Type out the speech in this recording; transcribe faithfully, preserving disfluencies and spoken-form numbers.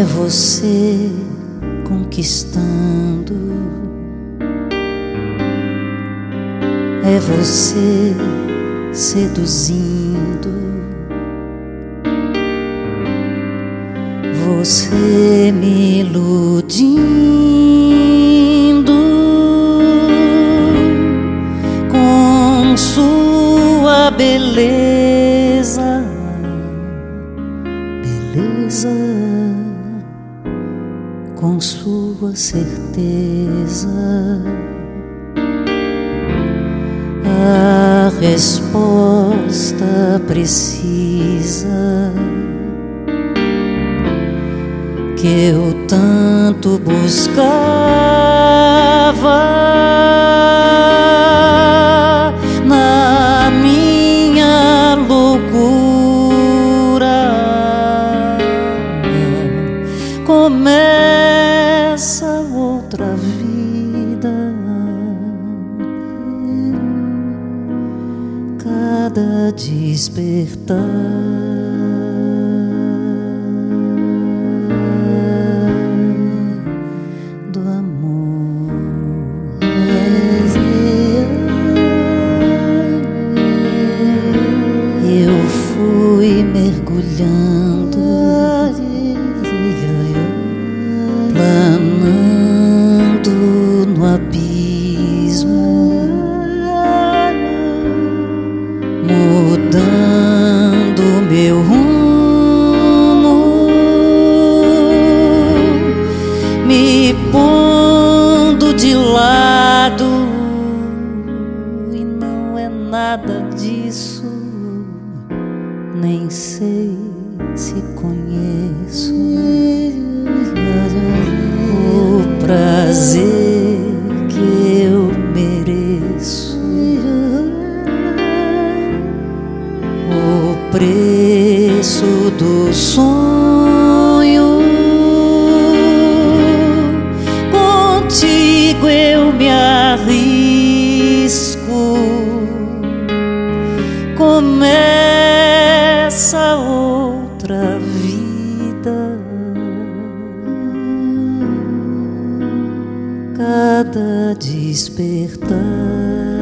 você conquistando, é você seduzindo, você me iludindo com sua beleza, beleza, com sua certeza. A resposta precisa que eu tanto buscava na minha loucura. Começa outra vida, cada despertar do amor. Eu fui mergulhando, planando no abismo, mudando meu rumo, me pondo de lado, e não é nada disso. Nem sei se conheço o prazer que eu mereço, o preço do sonho. Contigo eu me arrisco, começa outra vida, cada despertar